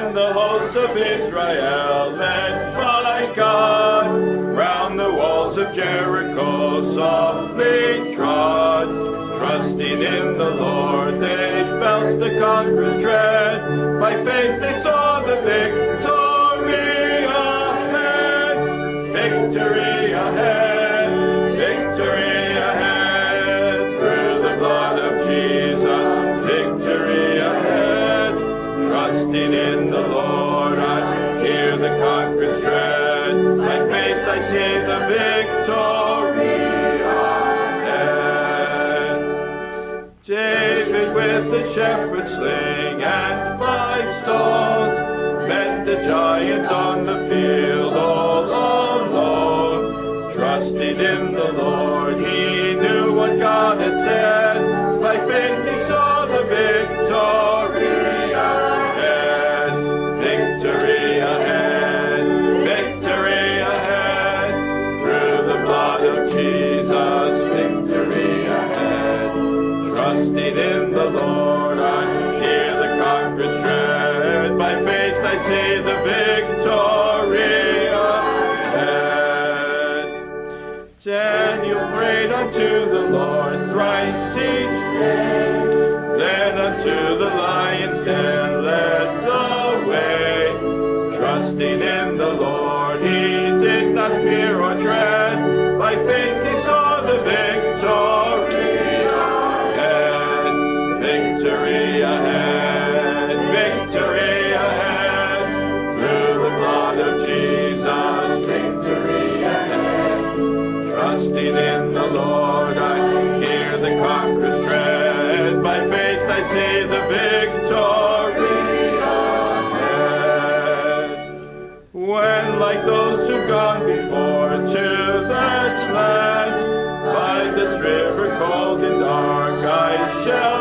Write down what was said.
and the hosts of Israel, led by God, round the walls of Jericho softly trod. Trusting in the Lord, they felt the conqueror's tread. By faith they saw the victory ahead. Victory ahead, victory ahead. Through the blood of Jesus, victory ahead. Trusting in the Lord, I hear the conqueror's tread. By faith I see the victory ahead. David with the shepherd's sling and 5 stones met the giant on the field all alone. Trusting in the Lord, he knew what God had said. By faith he saw the victory ahead. Victory ahead, victory ahead. Through the blood of Jesus, victory ahead. Trusting in the Lord, I hear the conqueror's tread. By faith I see the victory ahead. Daniel prayed unto the Lord thrice each day. Then unto the lion's den led the way. Trusting in the Lord, he did not fear or dread. By faith he saw the victory ahead. Victory ahead, victory ahead. Through the blood of Jesus, victory ahead. Trusting in the Lord, I hear the conqueror's tread. By faith I see the victory ahead. When, like those who've gone before to that land, by the river cold and dark, I shall